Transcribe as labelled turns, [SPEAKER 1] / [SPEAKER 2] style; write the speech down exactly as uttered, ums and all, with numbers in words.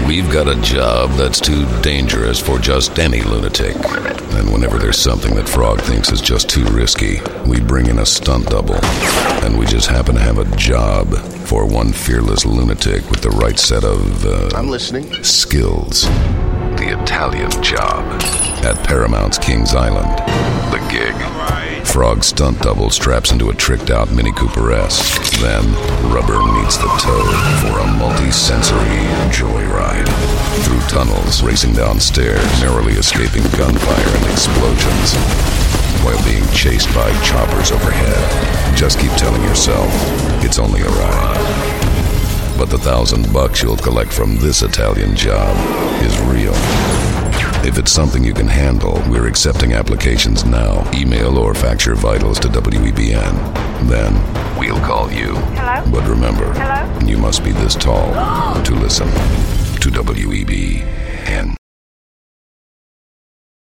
[SPEAKER 1] We've got a job that's too dangerous for just any lunatic. And whenever there's something that Frog thinks is just too risky, we bring in a stunt double. And we just happen to have a job for one fearless lunatic with the right set of, uh...
[SPEAKER 2] I'm listening.
[SPEAKER 1] skills. The Italian Job. At Paramount's Kings Island. The Gig. Frog's stunt double straps into a tricked-out Mini Cooper S. Then, rubber meets the toe for a multi-sensory joyride. Through tunnels, racing down stairs, narrowly escaping gunfire and explosions, while being chased by choppers overhead. Just keep telling yourself, it's only a ride. But the thousand bucks you'll collect from this Italian Job is real. If it's something you can handle, we're accepting applications now. Email or fax your vitals to W E B N. Then, we'll call you.
[SPEAKER 3] Hello?
[SPEAKER 1] But remember,
[SPEAKER 3] Hello?
[SPEAKER 1] you must be this tall to listen to W E B.